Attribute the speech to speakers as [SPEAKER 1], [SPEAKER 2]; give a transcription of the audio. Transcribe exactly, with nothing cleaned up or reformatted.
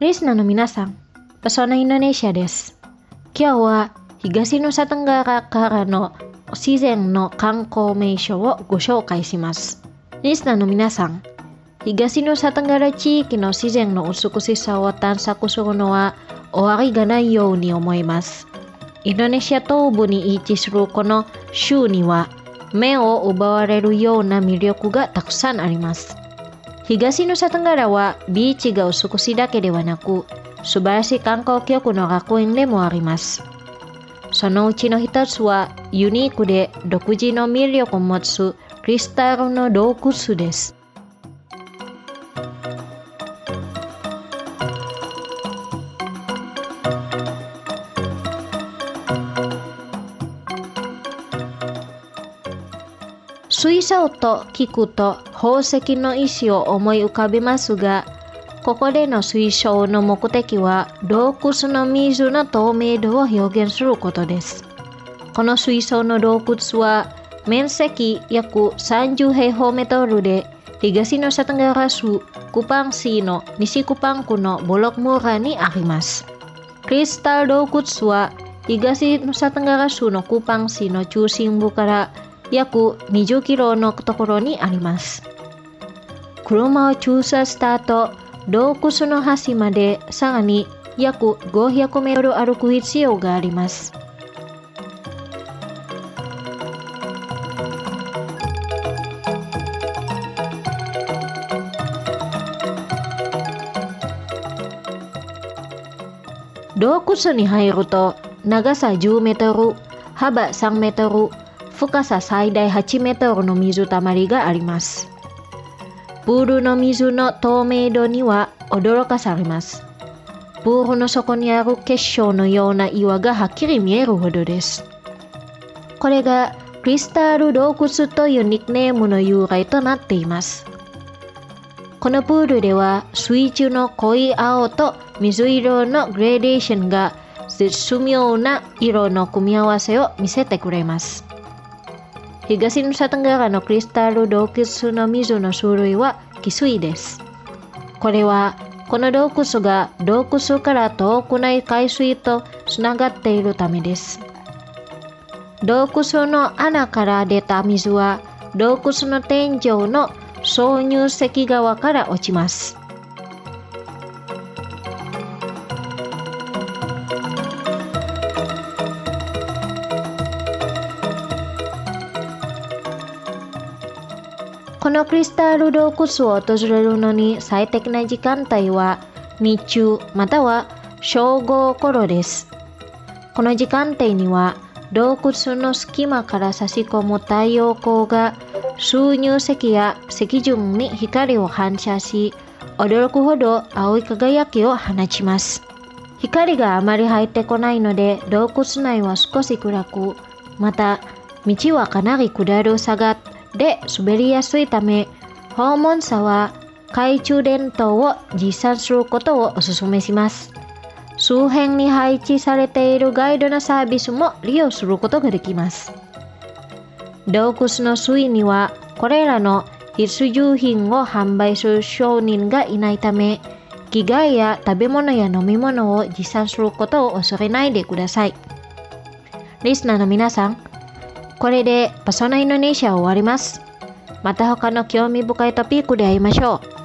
[SPEAKER 1] リスナーの皆さん、パソナインドネシアです。今日は東ヌサトンガラからの自然の観光名所をご紹介します。リスナーの皆さん、東ヌサトンガラ地域の自然の美しさを探索するのは終わりがないように思います。インドネシア東部に位置するこの州には目を奪われるような魅力がたくさんあります。東ヌサトンガラはビーチが美しいだけではなく、素晴らしい観光局の楽園でもあります。そのうちの一つはユニークで独自の魅力を持つクリスタルの洞窟です。水槽と聞くと宝石の石を思い浮かべますが、ここでの水槽の目的は洞窟の水の透明度を表現することです。この水槽の洞窟は面積約さんじゅう平方メートルで、東ヌサトンガラ州クパン市の西クパン区のボロク村にあります。クリスタル洞窟は東ヌサトンガラ州のクパン市の中心部から約にじゅっキロのところにあります。車を駐車した後、洞窟の端までさらに約ごひゃくメートル歩く必要があります。洞窟に入ると長さじゅうメートル、幅さんメートル、深さ最大はちメートルの水たまりがあります。プールの水の透明度には驚かされます。プールの底にある結晶のような岩がはっきり見えるほどです。これがクリスタル洞窟というニックネームの由来となっています。このプールでは水中の濃い青と水色のグレーデーションが絶妙な色の組み合わせを見せてくれます。東ヌサトンガラのクリスタル洞窟の水の種類は汽水です。これはこの洞窟が洞窟から遠くない海水とつながっているためです。洞窟の穴から出た水は洞窟の天井の挿入石側から落ちます。このクリスタル洞窟を訪れるのに最適な時間帯は日中または正午頃です。この時間帯には洞窟の隙間から差し込む太陽光が注入石や石準に光を反射し、驚くほど青い輝きを放ちます。光があまり入ってこないので洞窟内は少し暗く、また道はかなり下る坂で滑りやすいため、訪問者は懐中電灯を持参することをお勧めします。周辺に配置されているガイドのサービスも利用することができます。洞窟の周囲にはこれらの必需品を販売する商人がいないため、着替えや食べ物や飲み物を持参することを恐れないでください。リスナーの皆さん、これでパソナインドネシアを終わります。また他の興味深いトピックで会いましょう。